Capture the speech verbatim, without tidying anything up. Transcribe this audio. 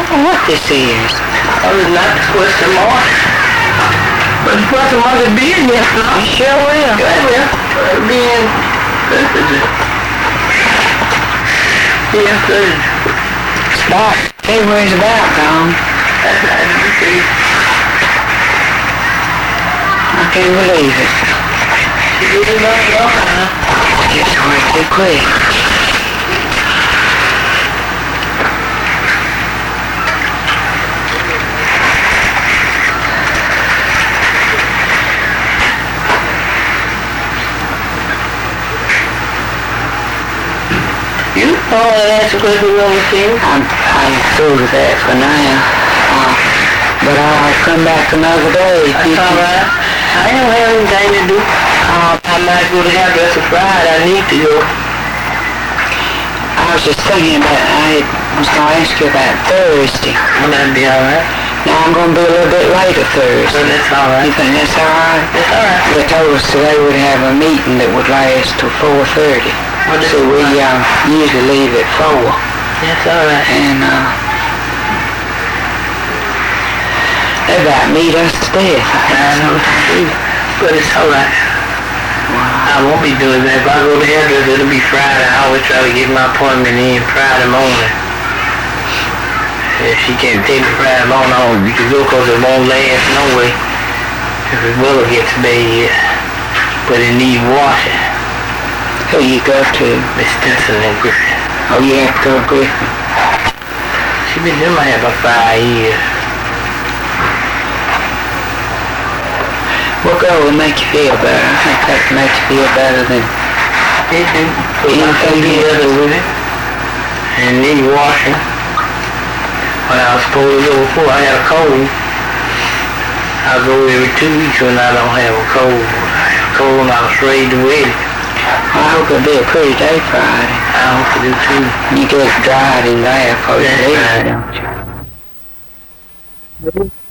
know what this is. Oh, it's not the question mark. But the question mark is being here, no? You sure will. Yeah, it will. Uh, being, this is it. Being good. Spot. February's about gone. That's not you see. I can't believe it. She really don't know, huh? Just went too quick. You oh, that's a good little thing. I'm, I'm through with that for now. Uh, but I'll come back another day. That's all right. I don't have anything to do. Uh, I might go to hairdresser Friday. I need to go. I was just thinking about, I was going to ask you about Thursday. Well, that'd be all right. Now I'm going to be a little bit later Thursday. So that's all right. You think that's all right? That's all right. They told us today we'd have a meeting that would last till four thirty. Well, So we uh, usually leave at four. That's all right. And uh, they about meet us to death. I know what to do. But it's all right. I won't be doing that. If I go to hairdresser, it'll be Friday. I always try to get my appointment in Friday morning. If she can't take me Friday morning, I don't, you can go because it won't last no way. If it will get to bed. But it needs washing. Who you go to? Miss Stinson and Griffin. Oh, you have to go to Griffin. She been doing my hair about five years. We'll go and make you feel better. I think that can make you feel better than It do. Put my feet together with it. And need washing. When I was supposed to go before, I had a cold. I go every two weeks when I don't have a cold. I have a cold and I was ready to wait. I hope it'll be a pretty day Friday. I hope to do too. You get dried in there for That's your right. don't you?